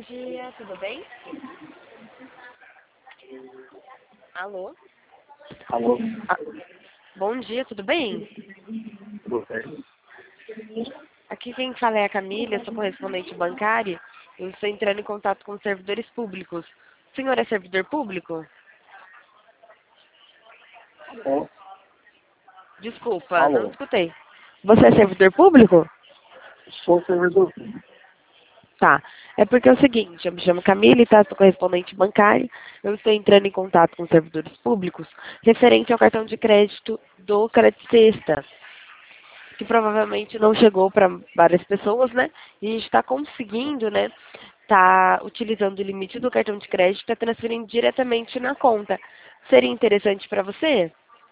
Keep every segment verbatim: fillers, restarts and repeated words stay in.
dia, tudo bem? Alô? Alô, Ah, bom dia, tudo bem? tudo bem? Aqui quem fala é a Camila, eu sou correspondente bancária. Eu estou entrando em contato com servidores públicos. O senhor é servidor público? Alô, Desculpa, não alô, escutei. Você é servidor público? sou servidor. Tá. É porque é o seguinte, eu me chamo Camila, tá? Sou correspondente bancária. Eu estou entrando em contato com servidores públicos referente ao cartão de crédito do Crédito Sexta, que provavelmente não chegou para várias pessoas, né? E a gente está conseguindo, né? Tá utilizando o limite do cartão de crédito, está transferindo diretamente na conta. Seria interessante para você?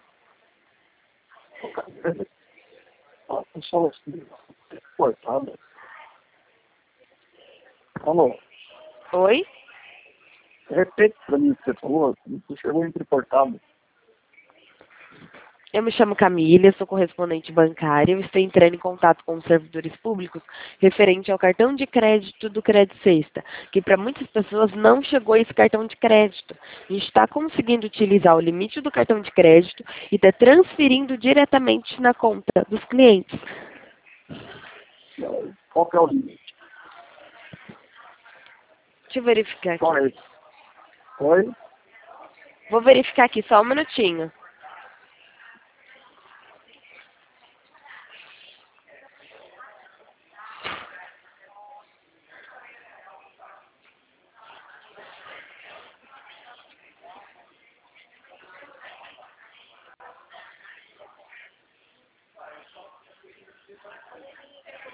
A pessoa assim, cortada. Alô, Oi? repete pra mim o que você falou, você chegou entrecortado. Eu me chamo Camila, sou correspondente bancária. Eu estou entrando em contato com os servidores públicos referente ao cartão de crédito do Crédito Sexta, que para muitas pessoas não chegou esse cartão de crédito. A gente está conseguindo utilizar o limite do cartão de crédito e está transferindo diretamente na conta dos clientes. Qual que é o limite? Deixa eu verificar Qual aqui. é esse? Oi? Vou verificar aqui, só um minutinho.